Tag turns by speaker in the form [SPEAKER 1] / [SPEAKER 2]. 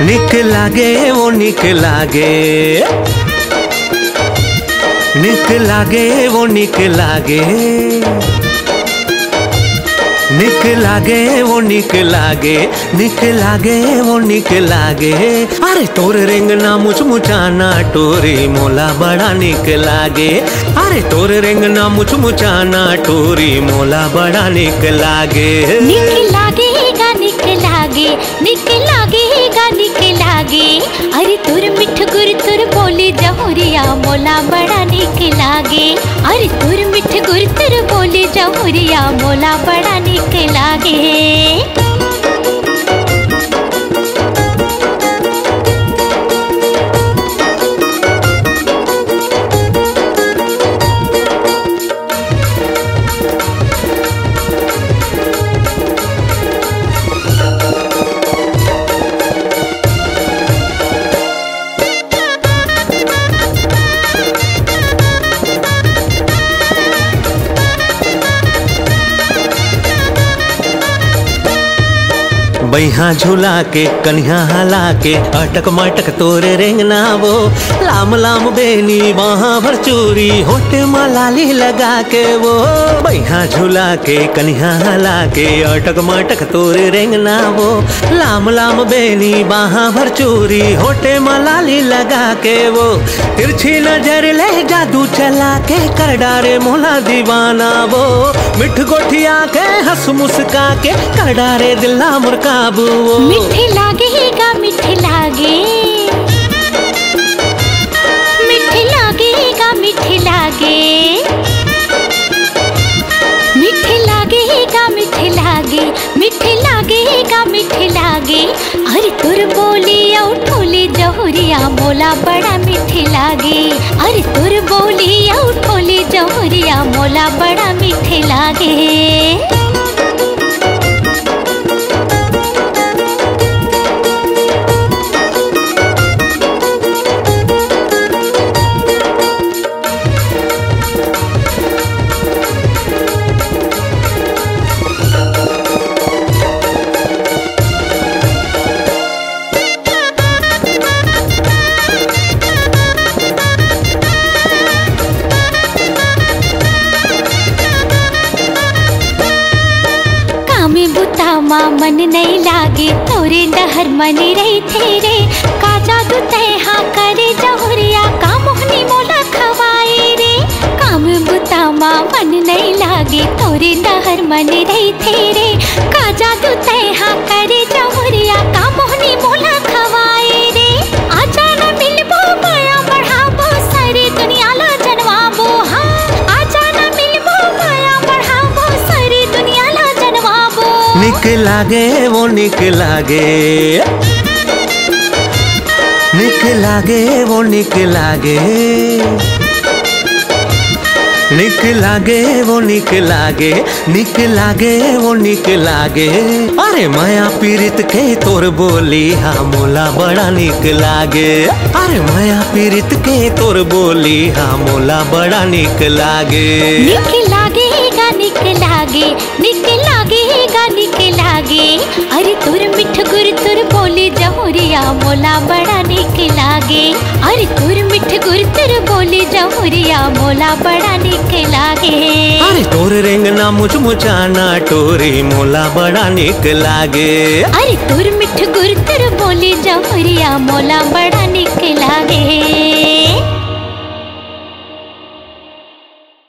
[SPEAKER 1] निक लागे वो निक लागे, निक लागे वो निक लागे, निक लागे वो निक लागे, निक लागे वो निक लागे। अरे तोर रेंगना मुचमुचाना टोरी मोला बड़ा निक लागे। अरे तोर रेंगना मुचमुचाना टोरी मोला बड़ा निक लागे।
[SPEAKER 2] निक लागेगा निक लागे, निक लागेगा निक लागे। अरे तुर मिठ गुर तुर बोली जहुरिया मोला बड़ा निक लागे। अरे तुर मिठ गुर तुर बोली जहुरिया मोला बड़ा निक लागे।
[SPEAKER 1] बैहा झूला के कन्या हला के अटक मटक तोरे रेंगना वो लाम लाम बेनी वहाँ भर चूरी होटे मलाली लगा के वो। बैहा झूला के कन्या हला के अटक मटक तोरे रेंगना वो लाम लाम बेनी वहाँ भर चूरी होटे मलाली लगा के वो। तिरछी नजर ले जादू चला के कर डारे मोला दीवाना वो। मिठ गोठिया के हंस मुस्का के कर डारे दिला मुर्का।
[SPEAKER 2] मिठे लागेगा मिठे लागे, मिठे लागेगा मिठे लागे, मिठे लागेगा मिठे लागे, मिठे लागेगा मिठे लागे। अरे तुर बोली उठोली जहुरिया मोला बड़ा मिठे लागे। अरे तुर बोली उठोली जहुरिया मोला बड़ा मिठे लागे। माँ मन नहीं लागे तोरे डहर मन रही थे रे। का जादू तैहा करे जहुरिया का मोहनी मोला खवाए रे। काम बुता माँ मन नहीं लागे तोरे डहर मन रही थे रे। का जादू तैहा करे जहुरिया का मोहनी मोला खवाए रे। आजा न मिलबो माया बढ़ाबो सारी दुनिया ला जनवाबो। हाँ आजा न मिलबो माया बढ़ाबो सारी दुनिया ला जनवाबो।
[SPEAKER 1] निक लागे वो निक लागे, निक लागे वो निक लागे, निक लागे वो निक लागे, निक लागे वो निक लागे। अरे माया पीरित के तोर बोली हाँ मोला बड़ा निक लागे। अरे माया पीरित के तोर बोली हाँ मोला बड़ा निक लागे।
[SPEAKER 2] निक लागेगा निक लागे, निक लागेगा निक लागे। अरे तुर मिठ गुर तुर बोली जहुरिया मोला बड़ा निक लागे। अरे तुर मिठ गुर तुर बोली जहुरिया मोला बड़ा निक लागे।
[SPEAKER 1] अरे तोर रेंगना मुचमुचाना टोरी मोला बड़ा निक लागे।
[SPEAKER 2] अरे तुर मिठ गुर तुर बोली जहुरिया मोला बड़ा निक लागे।